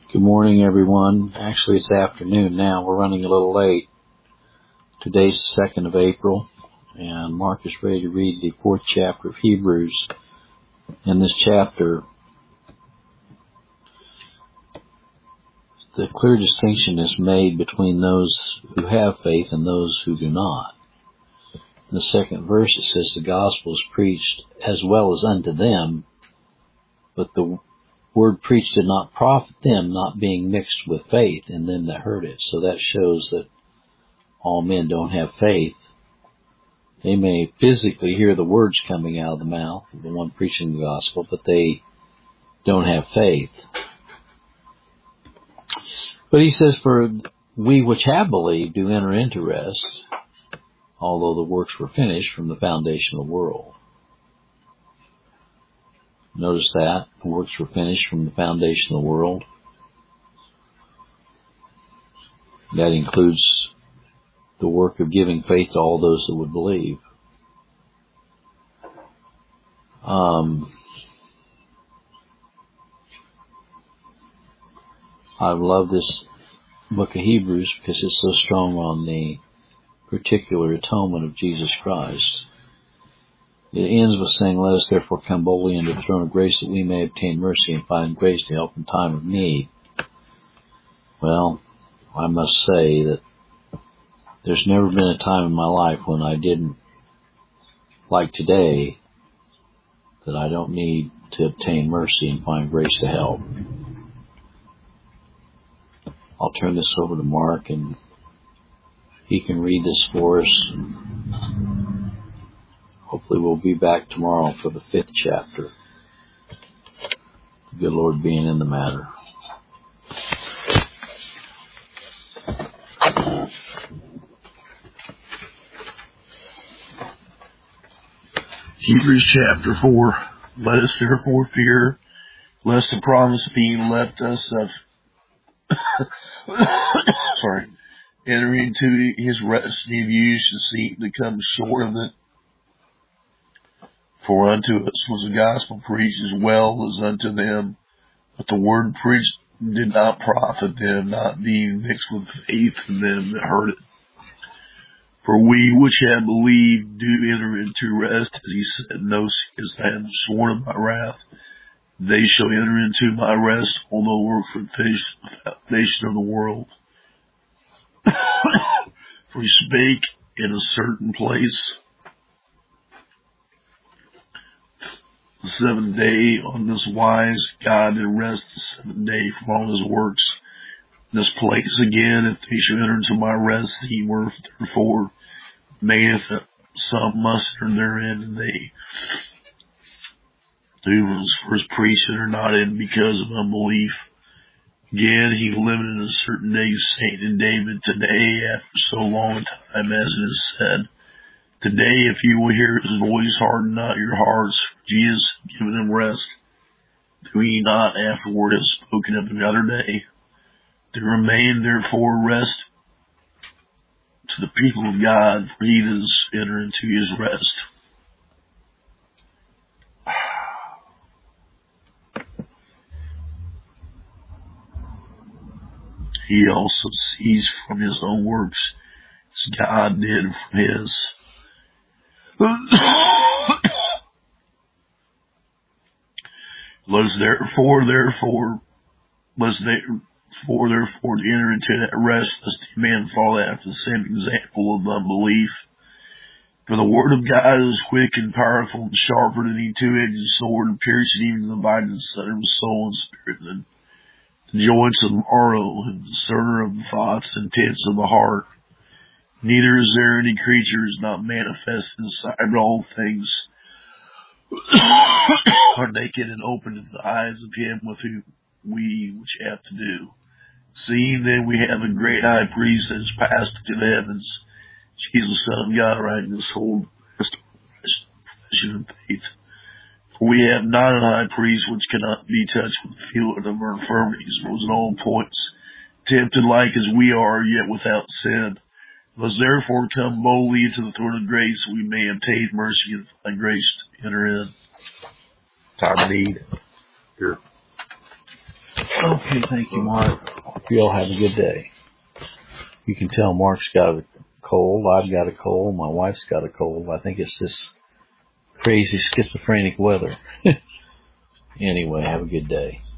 Good morning, everyone. Actually, it's afternoon now. We're running a little late. Today's the 2nd of April, and Mark is ready to read the 4th chapter of Hebrews. In this chapter, the clear distinction is made between those who have faith and those who do not. In the 2nd verse, it says, the gospel is preached as well as unto them, but the word preached did not profit them, not being mixed with faith in them that heard it. So that shows that all men don't have faith. They may physically hear the words coming out of the mouth of the one preaching the gospel, but they don't have faith. But he says, for we which have believed do enter into rest, although the works were finished from the foundation of the world. Notice that. The works were finished from the foundation of the world. That includes the work of giving faith to all those that would believe. I love this book of Hebrews because it's so strong on the particular atonement of Jesus Christ. It ends with saying, let us therefore come boldly into the throne of grace that we may obtain mercy and find grace to help in time of need. Well, I must say that there's never been a time in my life when I didn't, like today, that I don't need to obtain mercy and find grace to help. I'll turn this over to Mark and he can read this for us. Hopefully we'll be back tomorrow for the 5th chapter. The good Lord being in the matter. Hebrews chapter 4. Let us therefore fear, lest the promise being left us of entering into his rest be used to seek to come short of it. For unto us was the gospel preached as well as unto them, but the word preached did not profit them, not being mixed with faith in them that heard it. For we which have believed do enter into rest, as he said, no, as I have sworn in my wrath, they shall enter into my rest, although work for the foundation of the world. For he spake in a certain place, the 7th day, on this wise God did rest the 7th day from all his works. In this place again, if they shall enter into my rest, he therefore maketh some must enter therein, and they who was first preached enter not in because of unbelief. Again, he limited a certain day, saying in David, today, after so long a time, as it is said, today, if you will hear his voice, harden not your hearts, for Jesus hath given them rest. Do ye not afterward have spoken of another day? To remain, therefore, rest to the people of God, for he does enter into his rest. He also ceased from his own works, as God did from his. Let us therefore to enter into that rest, lest any man fall after the same example of unbelief. For the word of God is quick and powerful and sharper than any two-edged sword, and piercing even to the dividing asunder of soul and spirit, and the joints of the marrow, and discerner of the thoughts and intents of the heart. Neither is there any creature is not manifest in sight, but all things are naked and open to the eyes of him with whom we which have to do. Seeing then we have a great high priest that has passed into the heavens, Jesus, Son of God, writing this whole profession of faith. For we have not a high priest which cannot be touched with the feeling of our infirmities, but was in all points tempted like as we are, yet without sin. Let us therefore come boldly into the throne of grace, that we may obtain mercy and find grace to enter in time of need. Here. Okay, thank you, Mark. Hope you all have a good day. You can tell Mark's got a cold, I've got a cold, my wife's got a cold. I think it's this crazy schizophrenic weather. Anyway, have a good day.